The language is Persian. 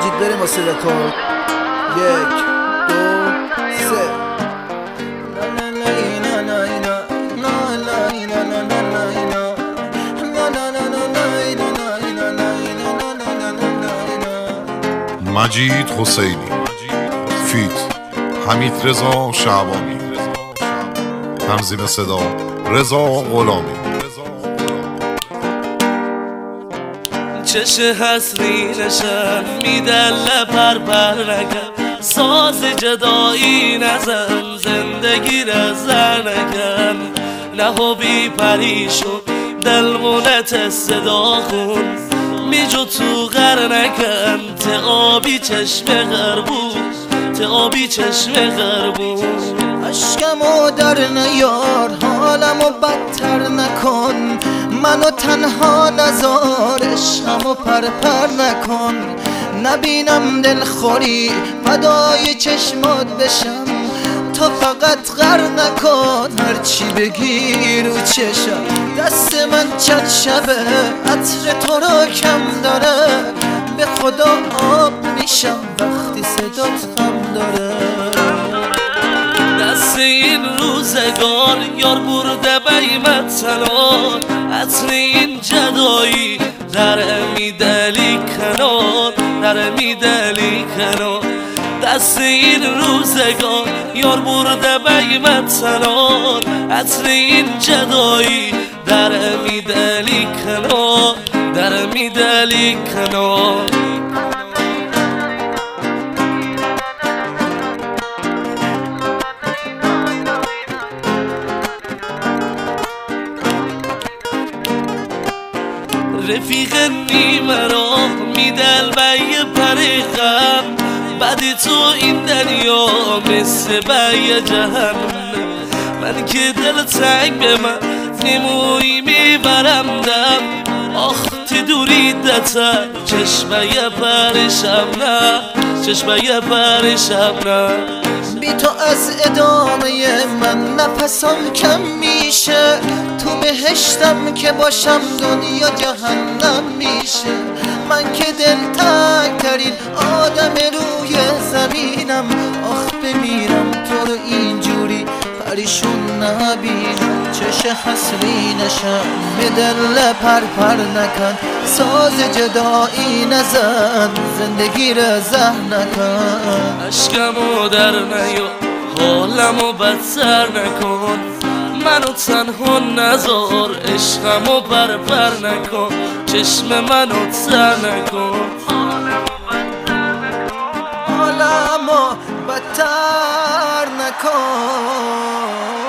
مجید بریم واسه رکورد 1 2 3 مجید حسینی فیت حمید رضا شعبانی تنظیم صدا رضا غلامی چش حسرینشم میدل پر نکن ساز جدایی نزن زندگی رزر نکن نه بی پریشون دلمونت صدا خون میجو تو غر نکن تعابی چشم غربون تعابی چشم غربون عشقمو در نیار حالمو بدتر نکن منو تنها نذار عشقمو پر نکن نبینم دلخوری فدای چشمات بشم تو فقط غر نکن هرچی بگی رو چشم دست من چند شبه عطر تو رو کم داره به خدا آب میشم وقتی صدات خم داره دست این روزگار یار برده بیمت سنان عطر این جدایی در میدلی کنار در میدلی کنار دست این روزگار یار برده بیمت سنان عطر این جدایی در میدلی کنار در میدلی کنار رفیق نیمه را میدل بی پریخم بعد تو این دنیا مثل بی جهنم من که دل تنگ به من نموی میبرم دم آخ تی دوری دتر چشمه پرشم نه چشمه پرشم نه بی تو از ادامه من نفسم کم میشه تو بهشتم که باشم دنیا جهنم میشه من که دلتنگ ترین آدم روی زمینم آخ بمیرم تو رو اینجوری پریشون نبینم چش حسرینشم به دل پر نکن ساز جدایی نزن زندگی را زهر نکن عشقمو در نیار حالمو بدتر نکن منو تنها نذار عشقمو پر نکن چشم منو تر نکن حالمو بدتر نکن